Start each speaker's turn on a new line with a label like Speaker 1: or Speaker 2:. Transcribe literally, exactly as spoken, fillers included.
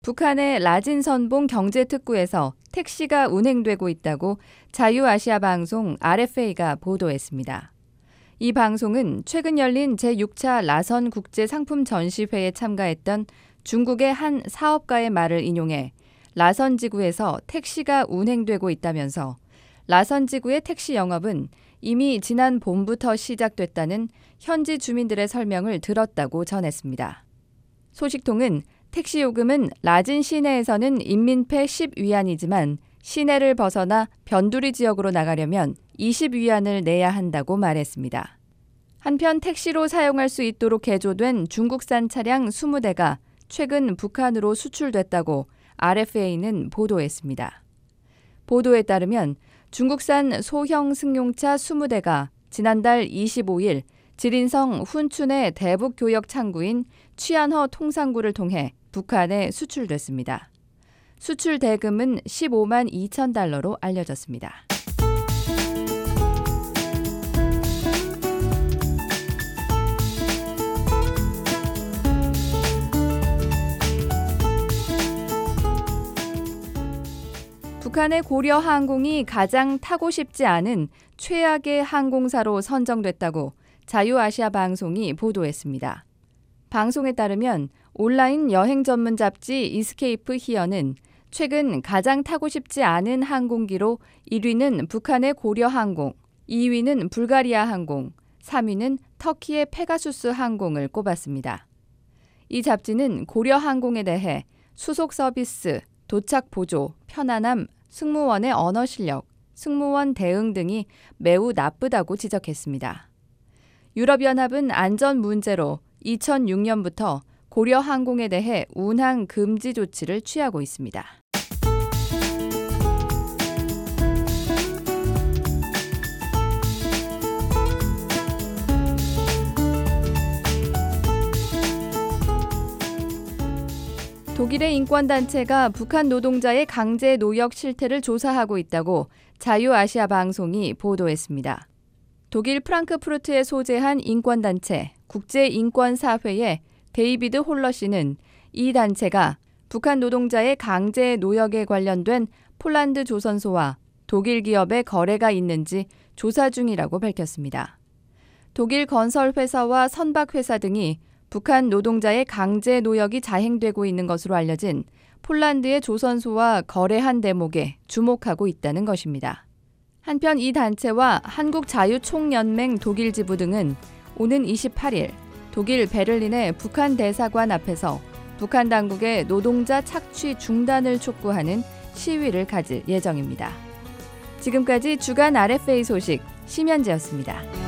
Speaker 1: 북한의 라진선봉 경제특구에서 택시가 운행되고 있다고 자유아시아 방송 알에프에이가 보도했습니다. 이 방송은 최근 열린 제육 차 라선 국제상품전시회에 참가했던 중국의 한 사업가의 말을 인용해 라선지구에서 택시가 운행되고 있다면서 라선지구의 택시 영업은 이미 지난 봄부터 시작됐다는 현지 주민들의 설명을 들었다고 전했습니다. 소식통은 택시 요금은 라진 시내에서는 인민폐 십 위안이지만 시내를 벗어나 변두리 지역으로 나가려면 이십 위안을 내야 한다고 말했습니다. 한편 택시로 사용할 수 있도록 개조된 중국산 차량 이십 대가 최근 북한으로 수출됐다고 알에프에이는 보도했습니다. 보도에 따르면 중국산 소형 승용차 이십 대가 지난달 이십오 일 지린성 훈춘의 대북교역 창구인 취안허 통상구를 통해 북한에 수출됐습니다. 수출 대금은 십오만 이천 달러로 알려졌습니다. 북한의 고려항공이 가장 타고 싶지 않은 최악의 항공사로 선정됐다고 자유아시아 방송이 보도했습니다. 방송에 따르면 온라인 여행 전문 잡지 이스케이프 히어는 최근 가장 타고 싶지 않은 항공기로 일 위는 북한의 고려항공, 이 위는 불가리아 항공, 삼 위는 터키의 페가수스 항공을 꼽았습니다. 이 잡지는 고려항공에 대해 수속 서비스, 도착 보조, 편안함, 승무원의 언어 실력, 승무원 대응 등이 매우 나쁘다고 지적했습니다. 유럽연합은 안전 문제로 이천육 년부터 고려항공에 대해 운항 금지 조치를 취하고 있습니다. 독일의 인권단체가 북한 노동자의 강제 노역 실태를 조사하고 있다고 자유아시아 방송이 보도했습니다. 독일 프랑크푸르트에 소재한 인권단체 국제인권사회의 데이비드 홀러 씨는 이 단체가 북한 노동자의 강제 노역에 관련된 폴란드 조선소와 독일 기업의 거래가 있는지 조사 중이라고 밝혔습니다. 독일 건설회사와 선박회사 등이 북한 노동자의 강제 노역이 자행되고 있는 것으로 알려진 폴란드의 조선소와 거래한 대목에 주목하고 있다는 것입니다. 한편 이 단체와 한국자유총연맹 독일지부 등은 오는 이십팔 일 독일 베를린의 북한 대사관 앞에서 북한 당국의 노동자 착취 중단을 촉구하는 시위를 가질 예정입니다. 지금까지 주간 알에프에이 소식 심현지였습니다.